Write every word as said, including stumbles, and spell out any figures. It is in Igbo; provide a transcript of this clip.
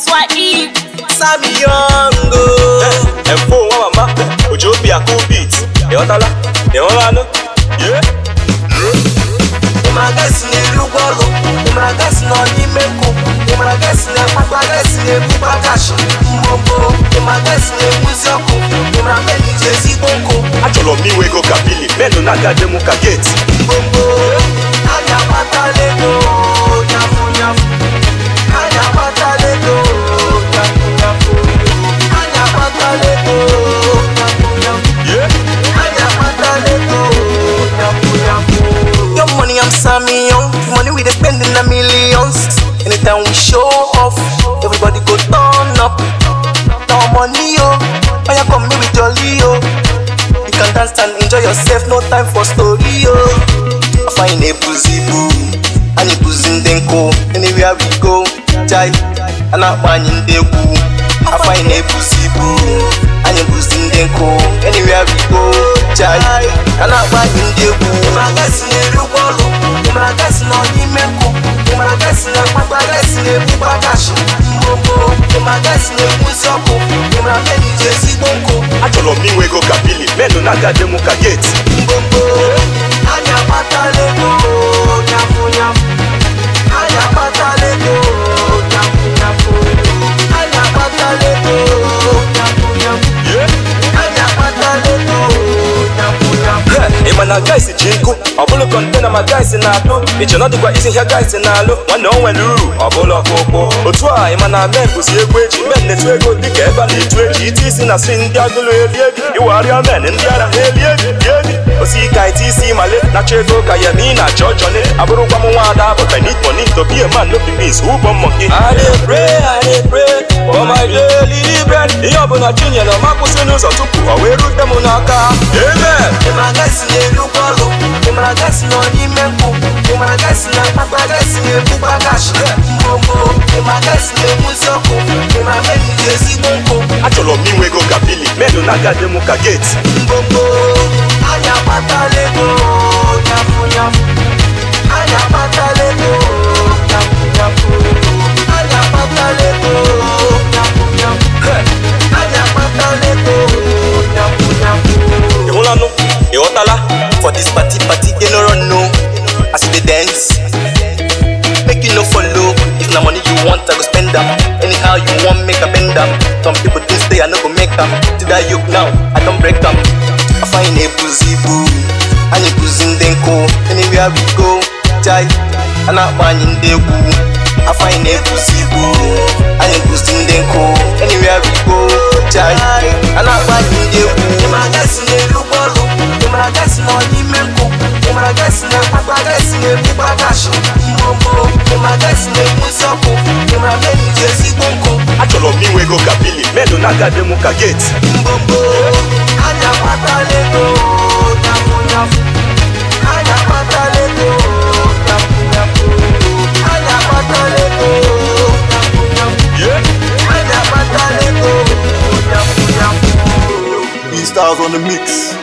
S Y E Sammy Youngo M four mama Ojo be a cool beat. You want ala? You want ala? Yeah. Imagasi ne lugolo, imagasi no ni meko, imagasi ne papagasi ne bubagashi, mbombo, imagasi ne muzoko, imagasi jezi bonko. Acholo mi we go kapili, meno na gade mu ka gate. Mbombo, anya patalego, nyafu nyafu, anya patalego, nyafu nyafu, anya patalego, nyafu nyafu, yeah, anya patalego, nyafu nyafu. Your money, I'm Sammy Young. Money we dey spend in the millions. Anytime we show off, everybody go turn up. Now money yo, when you come me with jolly yo. You can dance and enjoy yourself, no time for story yo. I find a boozy boo, and a boozing denko. Anywhere we go, jai, and I find in the boo. I find a boozy boo, and a boozing denko. Anywhere we go, jai, and I find in the boo. Imagasi ne lugolo, imagasi no ni meko, imagasi ne papagasi ne bubagashi, mbombo, imagasi ne muzoko, imagasi jezi bonko. Acholo mi we go kapili, meno na gade mu ka gate. Mbombo, anya patalego, nyafu nyafu, anya patalego, nyafu nyafu, anya patalego, nyafu nyafu, Yeah. anya patalego, nyafu nyafu. Yeah. Imana guys jinko, obolo container my guys na do. Each another kwa easy here guys na lo. One no when luru, obolo koko. Otwa imana men busi ekweji, men netwego dike eba ni tweji. Itisi na swing diagolo eliegi. You warrior men indiara eliegi, eliegi. Osi ka itisi male, na chego ka yemi na church on it. Aburu kwa mwada, but I need money to be a man, no be beans. Who bomb monkey? I dey pray, I dey pray for my daily bread. Iyobo na chinya no makusi nuzo tupu. Aweru demo naka. Amen. Imagasi ne lugolo, imagasi no ni meko, imagasi na papagasi ne bubagashi, mbombo, imagasi ne muzoko, imagasi jezi bonko. Acholo mi we go kapili, meno na gade mu ka gate. Mbombo, anya patalego, nyafu nyafu, anya patalego, nyafu nyafu, anya patalego, nyafu nyafu, anya patalego, nyafu nyafu. You wanna know? You want ala? For this party, party, they no run no. As they dance, make you no follow. If na money you want, I go spend them. Anyhow you want, make a bend them. Some people think stay, I no go make them. To that yoke now, I don't break them. I find a boozy boo, and you boozing denko. Anywhere we go, jai, and I find in the boo. I find a boozy boo, and you boozing denko. Anywhere we go, jai, and I find in the boo. Imagasi ne lugolo, imagasi no ni meko, imagasi ne papagasi ne bubagashi, mbombo, imagasi ne muzoko, imagasi jezi bonko. Acholo mi we go kapili, meno na gade mu ka gate. Mbombo, anya patalego, nyafu nyafu, anya patalego, nyafu nyafu, anya patalego, nyafu nyafu, Yeah. anya patalego, nyafu nyafu. These stars on the mix.